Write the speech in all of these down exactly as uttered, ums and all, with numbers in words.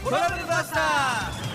トラブルバスター。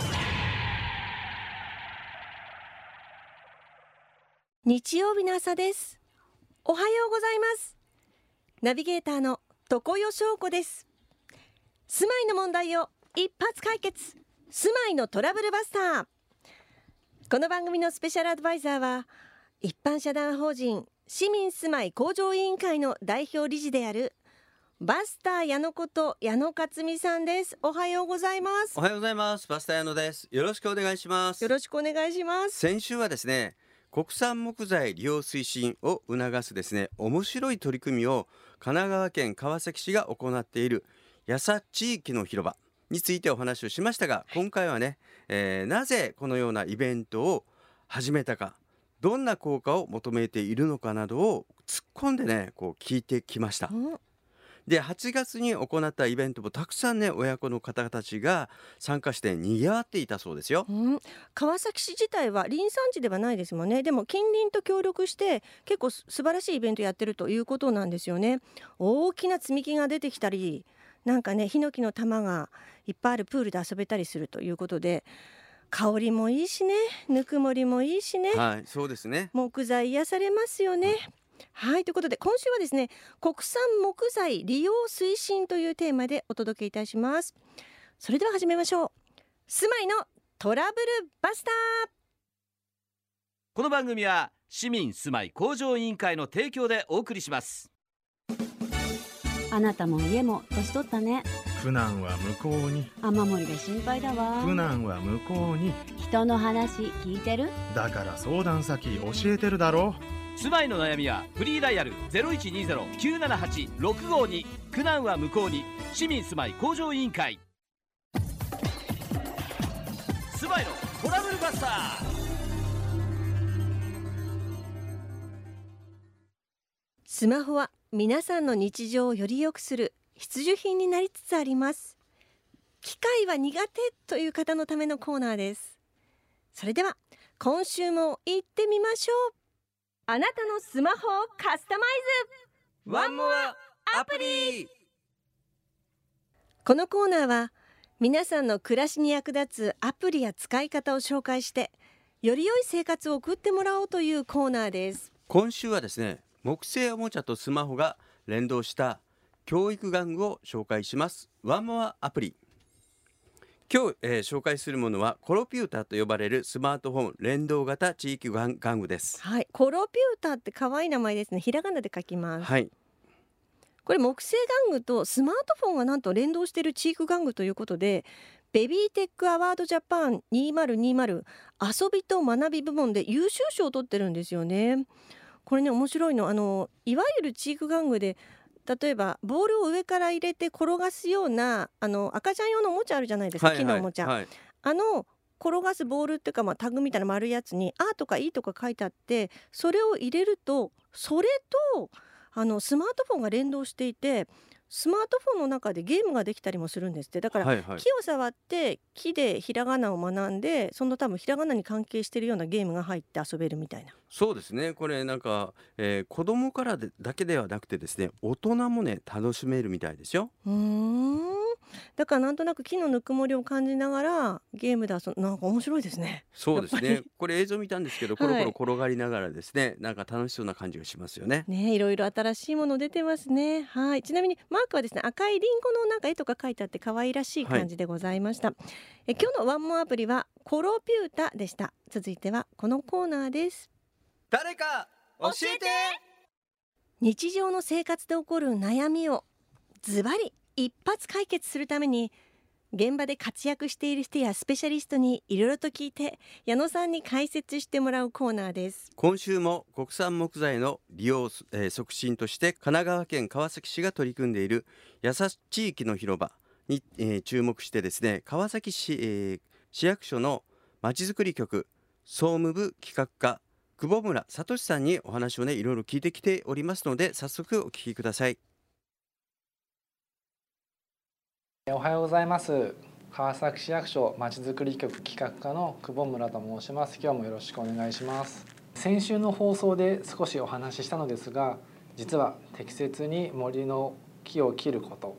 日曜日の朝です。おはようございます。ナビゲーターの常世翔子です。住まいの問題を一発解決、住まいのトラブルバスター。この番組のスペシャルアドバイザーは一般社団法人市民住まい向上委員会の代表理事であるバスター矢野こと矢野克美さんです。おはようございます。 おはようございます。バスター矢野です。よろしくお願いします。 よろしくお願いします。 先週はですね、国産木材利用推進を促すですね、面白い取り組みを神奈川県川崎市が行っているやさ地域の広場についてお話をしましたが、今回はね、えー、なぜこのようなイベントを始めたか、どんな効果を求めているのかなどを突っ込んでね、こう聞いてきました。で、はちがつに行ったイベントもたくさんね、親子の方たちが参加して賑わっていたそうですよ。 うん、川崎市自体は林産地ではないですもんね。でも近隣と協力して結構す素晴らしいイベントやってるということなんですよね。大きな積み木が出てきたり、なんかね、ヒノキの玉がいっぱいあるプールで遊べたりするということで、香りもいいしね、ぬくもりもいいしね、 はい、そうですね。 木材癒されますよね。はい、ということで今週はですね、国産木材利用推進というテーマでお届けいたします。それでは始めましょう。住まいのトラブルバスター。 この番組は市民住まい向上委員会の提供でお送りします。 あなたも家も年取ったね。 苦難は向こうに。 雨漏りが心配だわ。 苦難は向こうに。 人の話聞いてる？ だから相談先教えてるだろ。 住まいの悩みはフリーダイヤル ゼロいちにゼロ きゅうななはち ろくごに。苦難は向こうに。市民住まい向上委員会。住まいのトラブルバスター。 スマホは皆さんの日常をより良くする必需品になりつつあります。機械は苦手という方のためのコーナーです。それでは今週も行ってみましょう。あなたのスマホをカスタマイズ、 ワンモアアプリ。 このコーナーは皆さんの暮らしに役立つアプリや使い方を紹介して、より良い生活を送ってもらおうというコーナーです。 今週はですね、木製おもちゃとスマホが連動した教育玩具を紹介します。ワンモアアプリ。今日、えー、紹介するものはコロピュータと呼ばれるスマートフォン連動型地域玩具です。 はい、コロピュータって可愛い名前ですね。ひらがなで書きます。 はい、 これ木製玩具とスマートフォンがなんと連動している地域玩具ということで、ベビーテックアワードジャパンにせんにじゅう遊びと学び部門で優秀賞を取ってるんですよね。これね、面白いの、あのいわゆる地域玩具で、例えばボールを上から入れて転がすようなあの赤ちゃん用のおもちゃあるじゃないですか、 はいはい、 木のおもちゃ、 はい、 あの転がすボールっていうか、まあ、タグみたいな丸いやつに「あ」とか「い」とか書いてあって、それを入れるとそれとあのスマートフォンが連動していて、スマートフォンの中でゲームができたりもするんですって。だから、 はいはい、 木を触って木でひらがなを学んで、その多分ひらがなに関係しているようなゲームが入って遊べるみたいな。 そうですね。これなんか、えー、子供からでだけではなくてですね、大人もね楽しめるみたいですよ。 うーんだからなんとなく木のぬくもりを感じながらゲームで遊ぶ、なんか面白いですね。 そうですねやっぱり。 これ映像見たんですけど、コロコロ転がりながらですね、なんか楽しそうな感じがしますよね。 ね、いろいろ新しいもの出てますね。はい、ちなみにマークはですね、赤いリンゴのなんか絵とか書いてあって可愛らしい感じでございました。え今日のワンモアアプリはコロピュータでした。続いてはこのコーナーです。 誰か教えて。 日常の生活で起こる悩みをズバリ一発解決するために、現場で活躍している人やスペシャリストにいろいろと聞いて、矢野さんに解説してもらうコーナーです。 今週も国産木材の利用、えー促進として神奈川県川崎市が取り組んでいるやさ地域の広場に、えー注目してですね、川崎市、えー市役所のまちづくり局総務部企画課久保村聡さんにお話をねいろいろ聞いてきておりますので、早速お聞きください。 おはようございます。川崎市役所まちづくり局企画課の久保村と申します。今日もよろしくお願いします。先週の放送で少しお話ししたのですが、実は適切に森の木を切ること、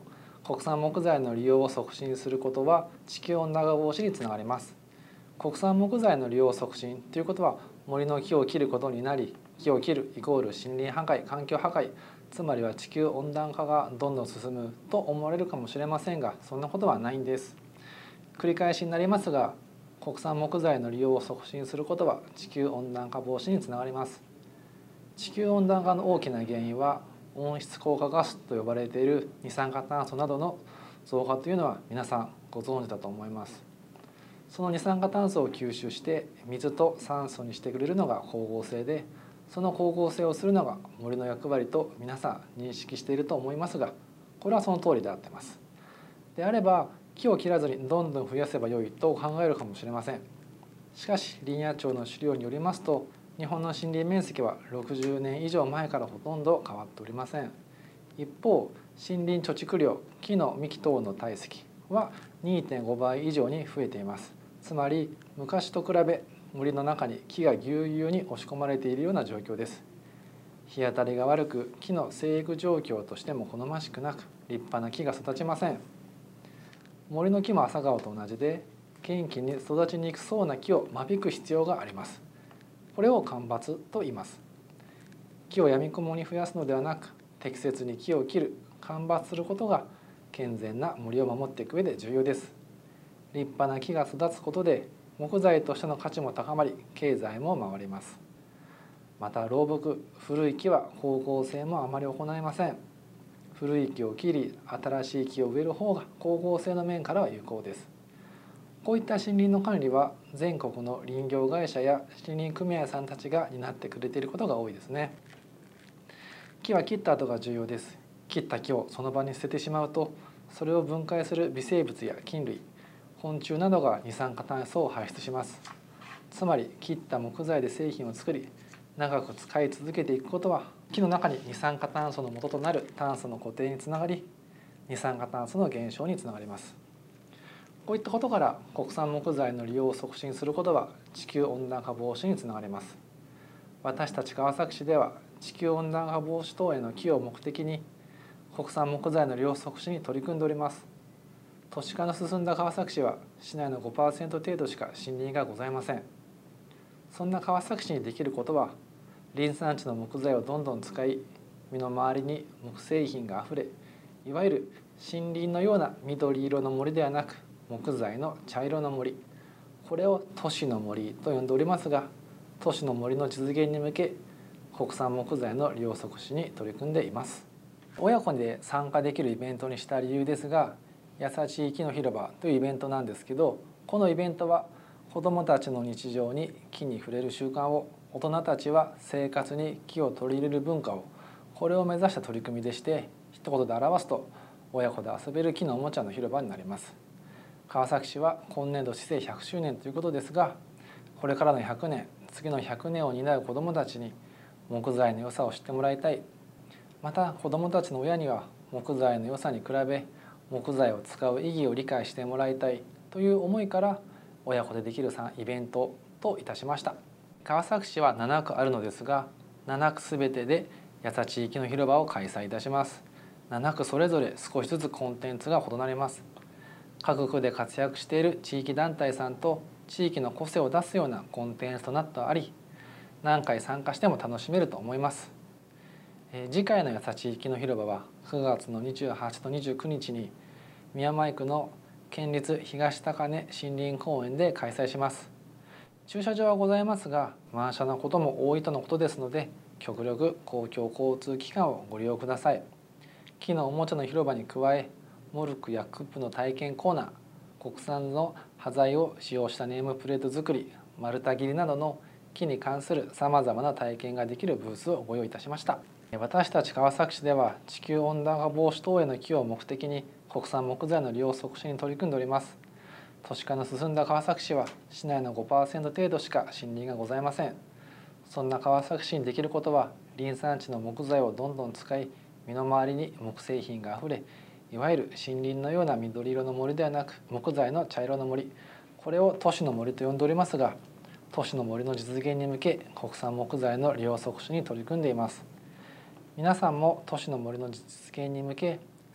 国産木材の利用を促進することは地球温暖化防止につながります。国産木材の利用を促進ということは森の木を切ることになり、木を切るイコール森林破壊、環境破壊、つまりは地球温暖化がどんどん進むと思われるかもしれませんが、そんなことはないんです。繰り返しになりますが、国産木材の利用を促進することは地球温暖化防止につながります。地球温暖化の大きな原因は温室効果ガスと呼ばれている二酸化炭素などの増加というのは皆さんご存知だと思います。その二酸化炭素を吸収して水と酸素にしてくれるのが光合成で、その光合成をするのが森の役割と皆さん認識していると思いますが、これはその通りであってます。であれば木を切らずにどんどん増やせばよいと考えるかもしれません。しかし林野庁の資料によりますと、日本の森林面積はろくじゅうねん以上前からほとんど変わっておりません。一方、森林貯蓄量、木の幹等の体積は にてんご 倍以上に増えています。つまり昔と比べ森の中に木がぎゅうぎゅうに押し込まれているような状況です。日当たりが悪く、木の生育状況としても好ましくなく、立派な木が育ちません。森の木も朝顔と同じで、元気に育ちにくそうな木を間引く必要があります。これを間伐と言います。木をやみくもに増やすのではなく、適切に木を切る、間伐することが健全な森を守っていく上で重要です。立派な木が育つことで木材としての価値も高まり、経済も回ります。また老木、古い木は光合成もあまり行いません。古い木を切り、新しい木を植える方が光合成の面からは有効です。こういった森林の管理は全国の林業会社や森林組合さんたちが担ってくれていることが多いですね。木は切った後が重要です。切った木をその場に捨ててしまうと、それを分解する微生物や菌類、昆虫などが二酸化炭素を排出します。つまり切った木材で製品を作り、長く使い続けていくことは木の中に二酸化炭素の元となる炭素の固定につながり、二酸化炭素の減少につながります。こういったことから国産木材の利用を促進することは地球温暖化防止につながります。私たち川崎市では地球温暖化防止等への寄与を目的に国産木材の利用促進に取り組んでおります。都市化の進んだ川崎市は市内の ごパーセント 程度しか森林がございません。そんな川崎市にできることは、林産地の木材をどんどん使い、身の回りに木製品があふれ、いわゆる森林のような緑色の森ではなく木材の茶色の森、これを都市の森と呼んでおりますが、都市の森の実現に向け国産木材の利用促進に取り組んでいます。親子で参加できるイベントにした理由ですが、やさ地域の広場というイベントなんですけど、このイベントは子どもたちの日常に木に触れる習慣を、大人たちは生活に木を取り入れる文化を、これを目指した取り組みでして、一言で表すと親子で遊べる木のおもちゃの広場になります。川崎市は今年度市政ひゃくしゅうねんということですが、これからのひゃくねん、次のひゃくねんを担う子どもたちに木材の良さを知ってもらいたい。また子どもたちの親には木材の良さに比べ木材を使う意義を理解してもらいたいという思いから親子でできるイベントといたしました。川崎市はななくあるのですが、ななくすべてでやさ地域の広場を開催いたします。ななくそれぞれ少しずつコンテンツが異なります。各区で活躍している地域団体さんと地域の個性を出すようなコンテンツとなっており、何回参加しても楽しめると思います。えー、次回のやさ地域の広場はくがつのにじゅうはちとにじゅうくにちに宮前区の県立東高根森林公園で開催します。駐車場はございますが満車のことも多いとのことですので、極力公共交通機関をご利用ください。木のおもちゃの広場に加え、モルクやクップの体験コーナー、国産の端材を使用したネームプレート作り、丸太切りなどの木に関するさまざまな体験ができるブースをご用意いたしました。私たち川崎市では地球温暖化防止等への寄与を目的に国産木材の利用促進に取り組んでおります。都市化の進んだ川崎市は市内の ごパーセント 程度しか森林がございません。そんな川崎市にできることは、林産地の木材をどんどん使い、身の回りに木製品があふれ、いわゆる森林のような緑色の森ではなく木材の茶色の森、これを都市の森と呼んでおりますが、都市の森の実現に向け国産木材の利用促進に取り組んでいます。皆さんも都市の森の実現に向け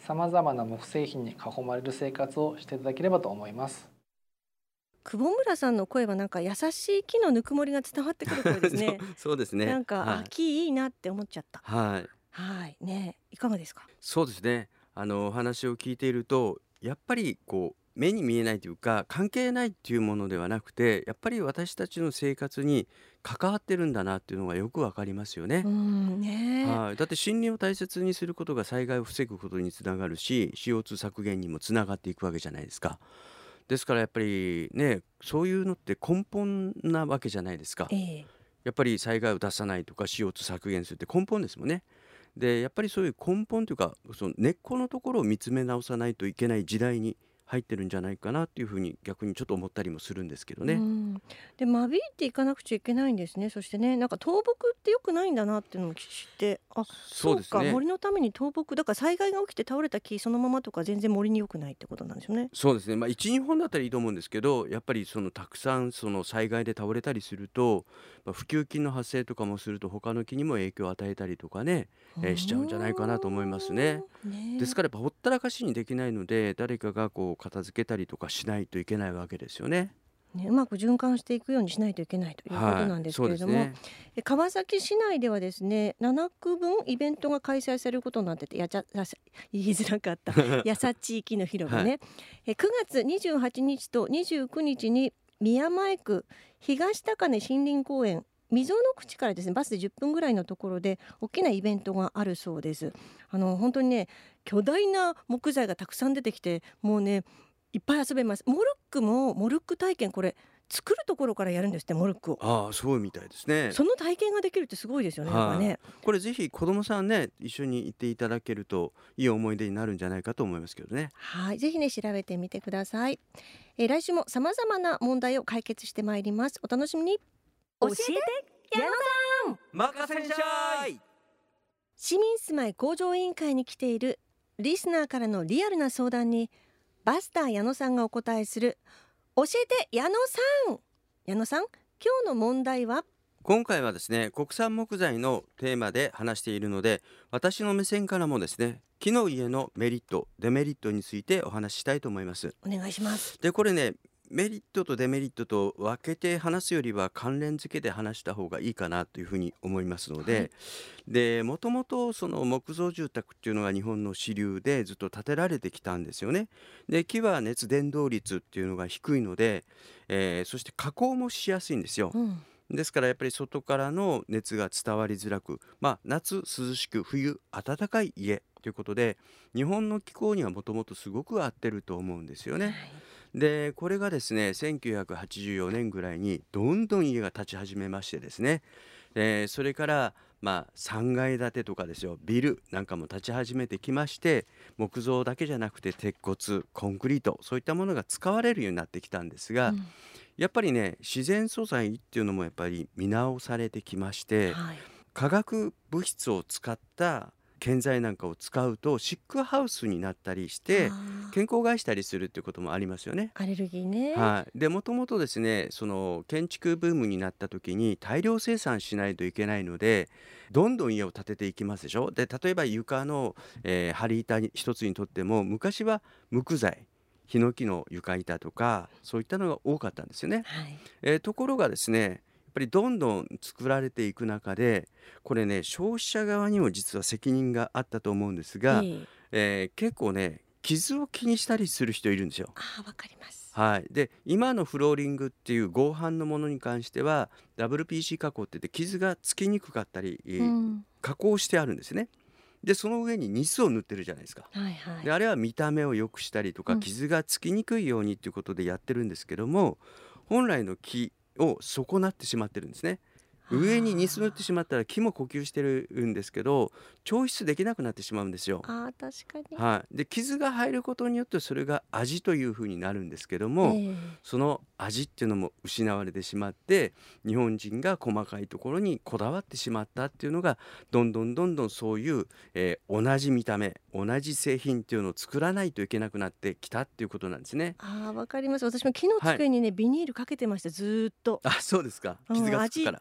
さまざまな木製品に囲まれる生活をしていただければと思います。 久保村さんの声はなんか優しい木のぬくもりが伝わってくる声ですね。 そうそうですね。 なんか、 はいあ、木いいなって思っちゃった。 はいはいね、いかがですか？ そうですね。あのお話を聞いていると、やっぱりこう目に見えないというか関係ないっていうものではなくて、やっぱり私たちの生活に関わってるんだなっていうのがよくわかりますようね。 んね。 はい、だって森林を大切にすることが災害を防ぐことにつながるし、 シーオーツー 削減にもつながっていくわけじゃないですか。ですからやっぱりね、そういうのって根本なわけじゃないですか。 ええ、 やっぱり災害を出さないとか シーオーツー 削減するって根本ですもんね。でやっぱりそういう根本というか、その根っこのところを見つめ直さないといけない時代に入ってるんじゃないかなっていうふうに逆にちょっと思ったりもするんですけどうね。 ん。で、間引いていかなくちゃいけないんですね。そしてね、なんか倒木って良くないんだなっていうのも知って、あ、そうか、 そうですね。 森のために倒木だから災害が起きて倒れた木そのままとか全然森に良くないってことなんですよね。 そうですね、まあ、いち、にほんだったらいいと思うんですけど、やっぱりそのたくさんその災害で倒れたりすると、まあ、普及金の発生とかもすると他の木にも影響を与えたりとかね、えーしちゃうんじゃないかなと思いますね。 うーんね。 ですからやっぱほったらかしにできないので、誰かがこう片付けたりとかしないといけないわけですよね。 ね、うまく循環していくようにしないといけないということなんはい、 ですそうけれども、 ですね。 え川崎市内ではですね、なな区分イベントが開催されることになってて、やちゃやさ言いづらかったやさ地域の広場はいね、えくがつにじゅうはちにちとにじゅうくにちに宮前区東高根森林公園溝の口からですね、バスでじゅっぷんぐらいのところで大きなイベントがあるそうです。あの本当にね、巨大な木材がたくさん出てきて、もうねいっぱい遊べます。モルックもモルック体験、これ作るところからやるんですって、モルックを。 ああ、そうみたいですね。 その体験ができるってすごいですよね。なんかはい、 ね。 これぜひ子供さんね、一緒に行っていただけるといい思い出になるんじゃないかと思いますけどね。 はい、ぜひね調べてみてください。えー来週も様々な問題を解決してまいります。お楽しみに。教えて矢野さん。 任せんしゃい。 市民住まい向上委員会に来ているリスナーからのリアルな相談にバスター矢野さんがお答えする教えて矢野さん。矢野さん、今日の問題は？ 今回はですね、国産木材のテーマで話しているので、私の目線からもですね、木の家のメリットデメリットについてお話ししたいと思います。 お願いします。 でこれね、メリットとデメリットと分けて話すよりは関連付けで話した方がいいかなというふうに思いますので、 はいでもともとその木造住宅っていうのが日本の主流でずっと建てられてきたんですよね。で木は熱伝導率っていうのが低いので、えーそして加工もしやすいんですよ。 うん、 ですからやっぱり外からの熱が伝わりづらく、まあ、夏涼しく冬暖かい家ということで、日本の気候にはもともとすごく合ってると思うんですよね。でこれがですね、せんきゅうひゃくはちじゅうよねんぐらいにどんどん家が建ち始めましてですね、えーそれからまあさんがい建てとかですよ、ビルなんかも建ち始めてきまして、木造だけじゃなくて鉄骨コンクリートそういったものが使われるようになってきたんですが、 うんやっぱりね、自然素材っていうのもやっぱり見直されてきまして、 はい、 化学物質を使った建材なんかを使うとシックハウスになったりしてあー健康害したりするっていうこともありますよね。 アレルギーね。 はい、でもともとですね、その建築ブームになった時に大量生産しないといけないので、どんどん家を建てていきますでしょ。で例えば床の、えー、張り板一つにとっても昔は木材ヒノキの床板とかそういったのが多かったんですよね。 はい、 えーところがですね、やっぱりどんどん作られていく中で、これね、消費者側にも実は責任があったと思うんですが、 ええ、 えー結構ね傷を気にしたりする人いるんですよ。 あーわかります。 はい、で今のフローリングっていう合板のものに関しては ダブリューピーシー 加工って言って傷がつきにくかったり、えーうん加工してあるんですね。でその上にニスを塗ってるじゃないですか。 はいはいであれは見た目を良くしたりとかうん傷がつきにくいようにということでやってるんですけども、本来の木を損なってしまってるんですね。上にニス塗ってしまったら木も呼吸してるんですけど抽出できなくなってしまうんですよ。 あー確かに、 はい、で傷が入ることによってそれが味というふうになるんですけども、 ええその味っていうのも失われてしまって、日本人が細かいところにこだわってしまったっていうのがどんどんどんどんそういう、えー同じ見た目同じ製品っていうのを作らないといけなくなってきたっていうことなんですね。 あーわかります。私も木の机にね、ビニールかけてました、ずーっと。 あ、そうですか。 うん傷がつくから。 味出たく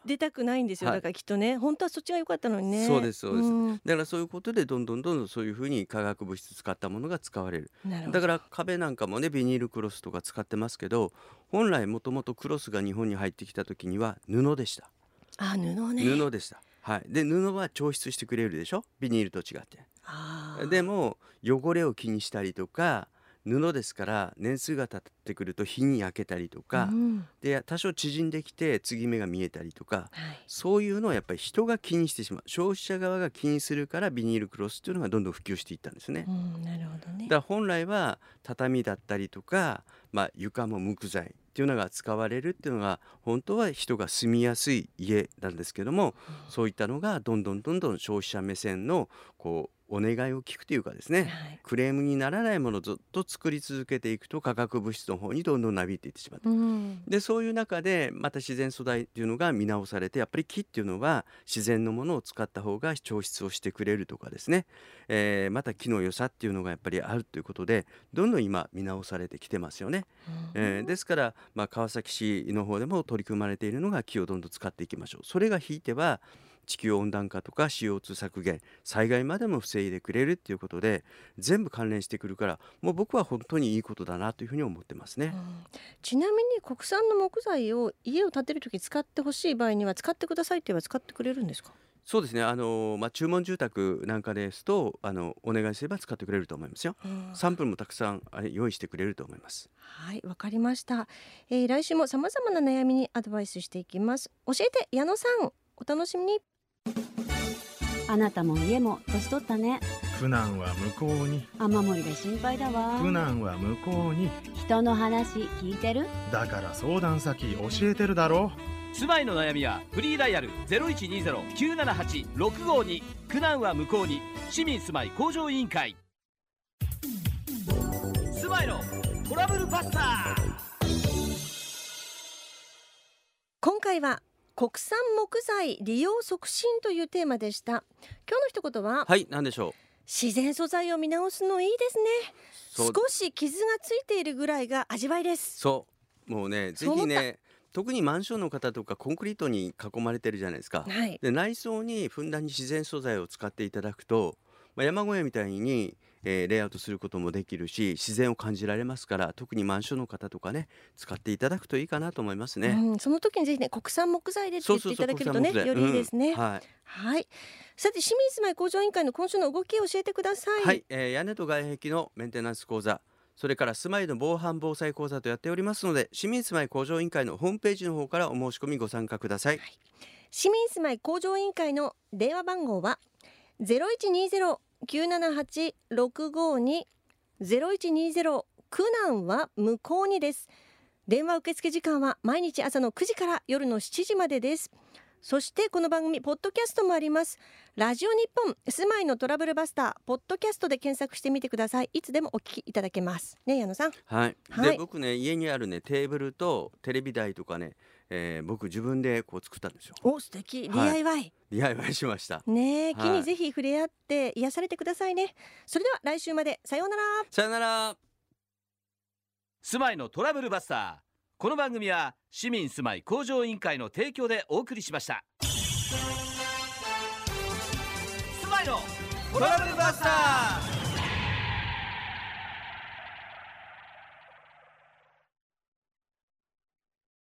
くないんですよ、 はいだからきっとね本当はそっちが良かったのにね。 そうですそうですんだからそういうことでどんどんどんどんそういうふうに化学物質使ったものが使われる。 なるほどだから壁なんかもねビニールクロスとか使ってますけど、本来もともとクロスが日本に入ってきた時には布でした。 あ布ね布でした。はい。で布は調湿してくれるでしょ、ビニールと違って。 あーでも汚れを気にしたりとか、布ですから年数が経ってくると日に焼けたりとか、 うんで多少縮んできて継ぎ目が見えたりとか、 はいそういうのはやっぱり人が気にしてしまう、消費者側が気にするからビニールクロスっていうのがどんどん普及していったんですね。 うんなるほどねだから本来は畳だったりとか、まあ、床も木材っていうのが使われるっていうのが本当は人が住みやすい家なんですけども、そういったのがどんどんどんどん消費者目線のこうお願いを聞くというかですね、 はいクレームにならないものをずっと作り続けていくと化学物質の方にどんどんなびいていってしまう。 うんでそういう中でまた自然素材っていうのが見直されて、やっぱり木っていうのは自然のものを使った方が調湿をしてくれるとかですね、えーまた木の良さっていうのがやっぱりあるということでどんどん今見直されてきてますよね。えーですから、まあ、川崎市の方でも取り組まれているのが木をどんどん使っていきましょう。それがひいては地球温暖化とか シーオーツー 削減、災害までも防いでくれるっていうことで全部関連してくるから、もう僕は本当にいいことだなというふうに思ってますね。 うんちなみに国産の木材を家を建てるとき使ってほしい場合には使ってくださいって言えば使ってくれるんですか？ そうですね、あのまあ、注文住宅なんかですとあのお願いすれば使ってくれると思いますよ。 うんサンプルもたくさんあれ用意してくれると思います。 はい、わかりました、えー来週も様々な悩みにアドバイスしていきます。教えて矢野さん、お楽しみに。 あなたも家も年取ったね。 苦難は向こうに。 雨漏りが心配だわ。 苦難は向こうに。 人の話聞いてる？ だから相談先教えてるだろ住まいの悩みはフリーダイヤル ゼロいちにゼロ きゅうななはち ろくごに。苦難は向こうに。市民住まい向上委員会。住まいのトラブルバスター。 今回は国産木材利用促進というテーマでした。今日の一言は、 はい、何でしょう。 自然素材を見直すのいいですね。 そう少し傷がついているぐらいが味わいです。 そうもうねぜそう思ったひね、特にマンションの方とかコンクリートに囲まれてるじゃないですか。 はい、 で内装にふんだんに自然素材を使っていただくと、まあ、山小屋みたいに、えーレイアウトすることもできるし自然を感じられますから、特にマンションの方とかね使っていただくといいかなと思いますね。 うん、その時にぜひね国産木材でって言っていただけるとねよりいいですね、 うんはいはい。さて市民住まい向上委員会の今週の動きを教えてください。 はい、えー屋根と外壁のメンテナンス講座、それから住まいの防犯防災講座とやっておりますので、市民住まい向上委員会のホームページの方からお申し込みご参加ください。 市民住まい向上委員会の電話番号は ゼロいちにゼロ きゅうななはち ろくごに ゼロいちにゼロ 苦難は向こうにです。電話受付時間は毎日朝のくじから夜のしちじまでです。そしてこの番組ポッドキャストもあります。ラジオ日本住まいのトラブルバスターポッドキャストで検索してみてください。いつでもお聞きいただけますね。矢野さん。 はい、 はいで僕ね家にあるねテーブルとテレビ台とかね、えー僕自分でこう作ったんですよ。 お素敵、 はいディーアイワイディーアイワイ しました。 ねえ、木はいにぜひ触れ合って癒されてくださいね。それでは来週までさようなら。 さよなら。 住まいのトラブルバスター。この番組は市民住まい向上委員会の提供でお送りしました。住まいのトラブルバスター。